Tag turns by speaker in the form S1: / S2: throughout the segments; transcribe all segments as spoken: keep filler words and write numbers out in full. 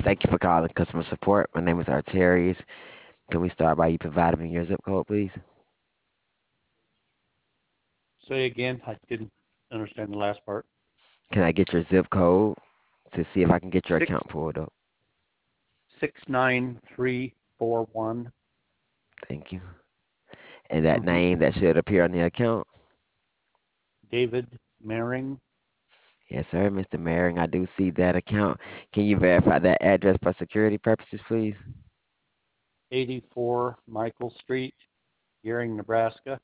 S1: Thank you for calling customer support. My name is Arterius. Can we start by you providing me your zip code, please?
S2: Say again, I didn't understand the last part.
S1: Can I get your zip code to see if I can get your
S2: Six
S1: account pulled up?
S2: six nine three four one.
S1: Thank you. And that
S2: Mm-hmm.
S1: name that should appear on the account?
S2: David Maring,
S1: Yes, sir, Mister Maring. I do see that account. Can you verify that address for security purposes, please?
S2: eighty-four Michael Street, Gearing, Nebraska.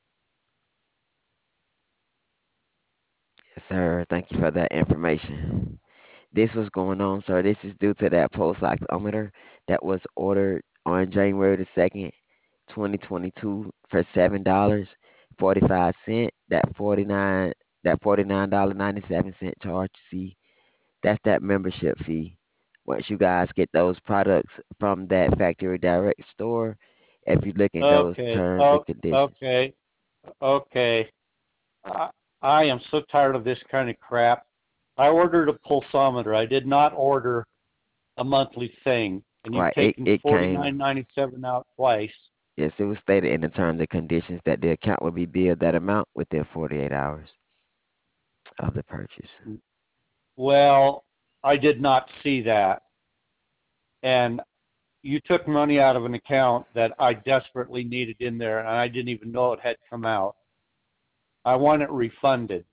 S1: Yes, sir. Thank you for that information. This was going on, sir. This is due to that pulse oximeter that was ordered on January the second, twenty twenty-two for seven dollars forty-five cent. That forty nine that forty nine dollar ninety seven cent charge. See, that's that membership fee. Once you guys get those products from that factory direct store, if you look in those
S2: Okay,
S1: terms
S2: oh,
S1: and conditions.
S2: okay, okay. I, I am so tired of this kind of crap. I ordered a pulsometer. I did not order a monthly thing, and you've
S1: Right, it,
S2: taken
S1: it
S2: forty
S1: came.
S2: nine ninety seven out twice.
S1: Yes, it was stated in the terms and conditions that the account will be billed that amount within forty-eight hours of the purchase.
S2: Well, I did not see that, and you took money out of an account that I desperately needed in there, and I didn't even know it had come out. I want it refunded.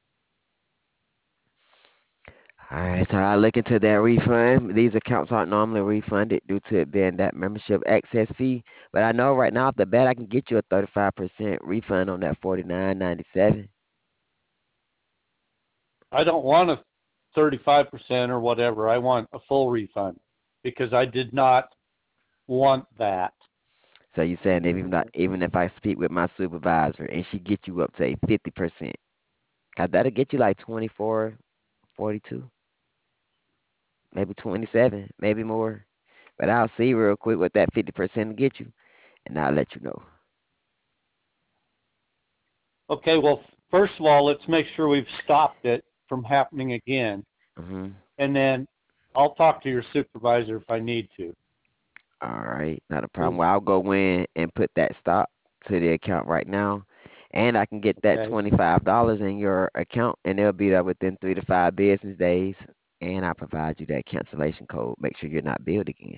S1: All right, so I look into that refund. These accounts aren't normally refunded due to it being that membership access fee. But I know right now off the bat I can get you a thirty-five percent refund on that forty-nine ninety-seven.
S2: I don't want a thirty-five percent or whatever. I want a full refund because I did not want that.
S1: So you saying if even not, even if I speak with my supervisor and she get you up to a fifty percent, 'cause that'll get you like twenty-four, forty-two, maybe twenty-seven, maybe more. But I'll see real quick what that fifty percent will get you, and I'll let you know.
S2: Okay, well, first of all, let's make sure we've stopped it from happening again.
S1: hmm
S2: And then I'll talk to your supervisor if I need to.
S1: All right, not a problem. Well, I'll go in and put that stop to the account right now, and I can get that
S2: Okay.
S1: twenty-five dollars in your account, and it'll be there within three to five business days. And I provide you that cancellation code. Make sure you're not billed again.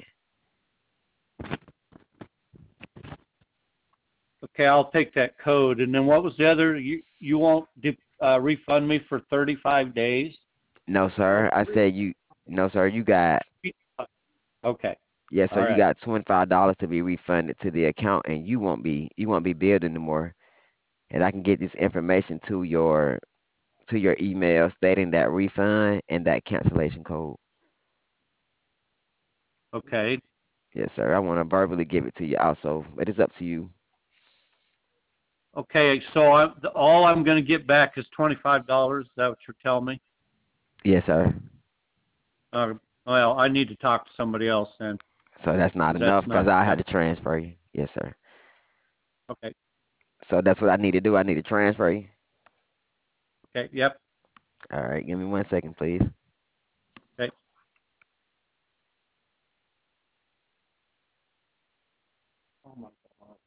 S2: Okay, I'll take that code. And then what was the other? You you won't uh, refund me for thirty-five days?
S1: No, sir. I said you. No, sir. You got.
S2: Okay.
S1: Yes, sir.
S2: All
S1: You
S2: right.
S1: got twenty-five dollars to be refunded to the account, and you won't be. You won't be billed anymore. And I can get this information to your to your email stating that refund and that cancellation code.
S2: Okay.
S1: Yes, sir. I want to verbally give it to you also, but it's up to you.
S2: Okay. So I, all I'm going to get back is twenty-five dollars. Is that what you're telling me?
S1: Yes, sir.
S2: Uh, well, I need to talk to somebody else then,
S1: So that's not
S2: because that's
S1: enough
S2: not
S1: because I had
S2: that's
S1: to transfer you. Yes, sir.
S2: okay.
S1: So that's what I need to do. I need to transfer you.
S2: Okay. Yep.
S1: All right. Give me one second, please.
S2: Okay. Oh my God.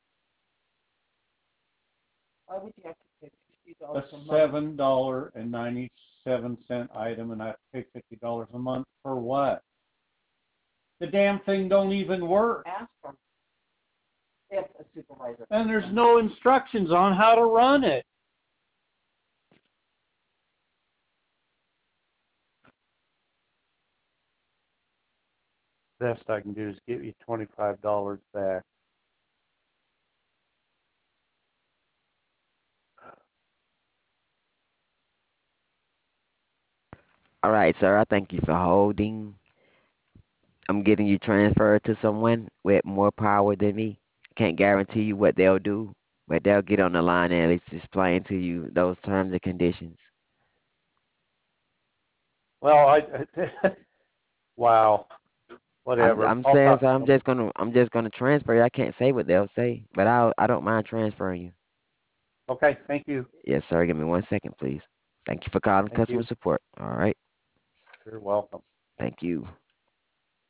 S2: Why would you have to pay fifty dollars a month? A seven dollar and ninety seven cent item, and I have to pay fifty dollars a month for what? The damn thing don't even work. Ask them if a supervisor. And there's no instructions on how to run it. Best I can do is give you twenty-five dollars back.
S1: All right, sir. I thank you for holding. I'm getting you transferred to someone with more power than me. Can't guarantee you what they'll do, but they'll get on the line and at least explain to you those terms and conditions.
S2: Well, I, wow,
S1: I'm
S2: whatever.
S1: I'm
S2: I'll
S1: saying,
S2: talk
S1: so
S2: to
S1: I'm
S2: somebody.
S1: just gonna I'm just gonna transfer you. I can't say what they'll say, but I I don't mind transferring you.
S2: Okay, thank you.
S1: Yes, sir. Give me one second, please. Thank you for calling
S2: Thank
S1: customer
S2: you.
S1: support. All right.
S2: You're welcome.
S1: Thank you.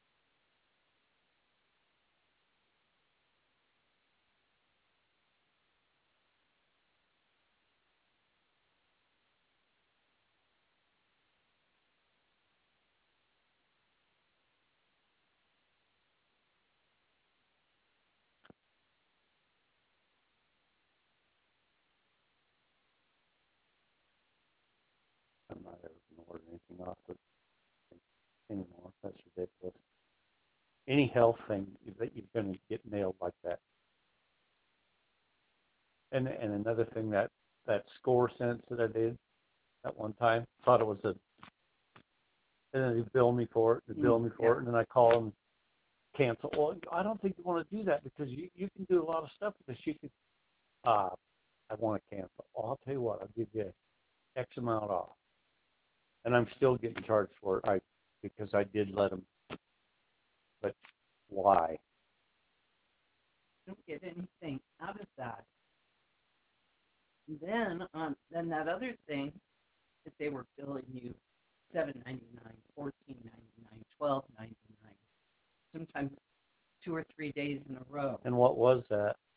S2: any health thing that you're going to get nailed like that. And and another thing, that that score sense that I did at one time, thought it was a, and then they bill me for it, they bill me for
S3: Yeah.
S2: it, and then I call them, cancel. Well, I don't think you want to do that because you, you can do a lot of stuff with this. You can, uh, I want to cancel. Well, I'll tell you what, I'll give you X amount off. And I'm still getting charged for it I, because I did let them. But why?
S3: Don't get anything out of that. And then um then that other thing that they were billing you seven ninety nine, fourteen ninety nine, twelve ninety nine, sometimes two or three days in a row.
S2: And what was that?